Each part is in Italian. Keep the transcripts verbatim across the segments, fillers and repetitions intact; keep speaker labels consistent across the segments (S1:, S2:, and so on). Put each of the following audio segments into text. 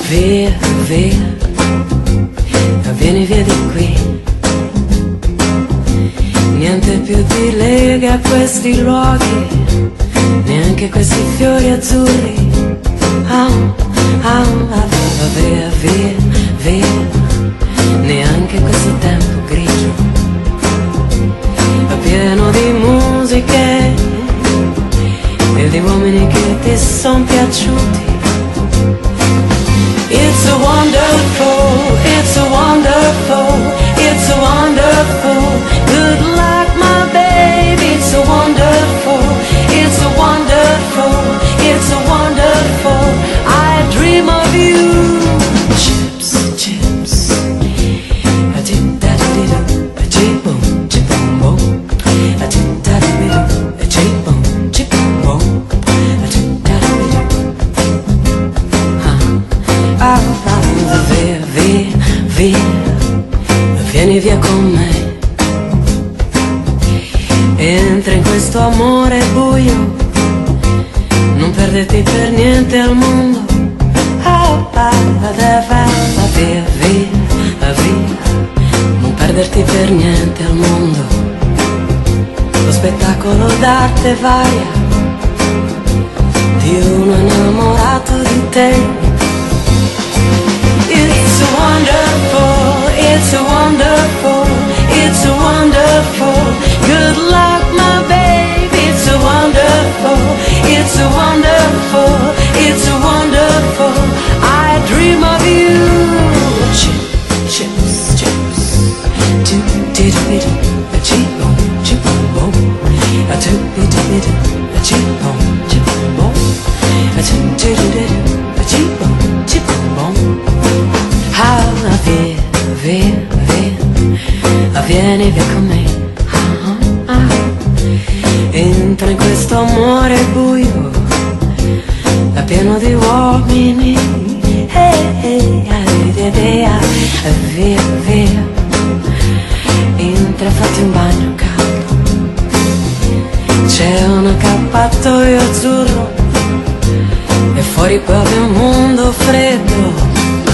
S1: via, via, vieni via di qui. Niente più ti lega a questi luoghi, neanche questi fiori azzurri. Ah, ah, ah, via, via, via, neanche questo tempo grigio, pieno di musiche e di uomini che ti son piaciuti. It's a wonderful, it's a wonderful, it's a wonderful, good luck my baby. It's a wonderful, it's a wonderful, it's a wonderful, I dream of you. Chips, chips, a dip da di do, a chip boom, chip boom boom, a dip da di do, a chip boom, chip boom boom, a dip da di do. Ah, ah, via, via, via, vieni via con me. Entra in questo amore buio, non perderti per niente al mondo. Ah, ah, ah, via, via, via, non perderti per niente al mondo. Lo spettacolo d'arte varia di uno innamorato di te. It's a wonderful, it's a wonderful, it's a wonderful, good luck my baby. It's a wonderful, it's a wonderful, it's a wonderful, I dream of you. Chip, chips, chips, do did it, a cheap boom, chip boom, a do it, a cheap boom, chip boom, a do did it, a cheap boom, chip boom. Ah, via, via, via, vieni via con me. Ah, ah, entra in questo amore buio, è pieno di uomini. Hey, hey, via, via, via, via, entra, fatti un bagno caldo, c'è un accappatoio azzurro e fuori proprio un mondo freddo.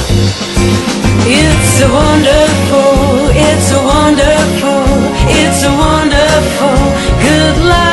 S1: It's a wonderful, it's a wonderful, it's a wonderful, good luck.